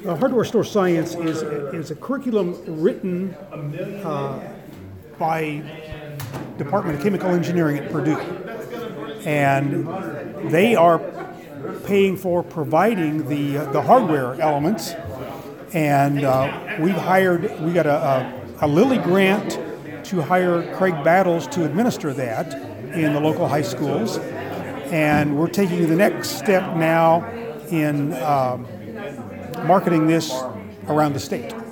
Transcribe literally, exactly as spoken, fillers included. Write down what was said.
Uh, Hardware Store Science is is a curriculum written uh, by Department of Chemical Engineering at Purdue, and they are paying for providing the uh, the hardware elements. And uh, we've hired we got a, a, a Lilly grant to hire Craig Battles to administer that in the local high schools, and we're taking the next step now in um, marketing this around the state.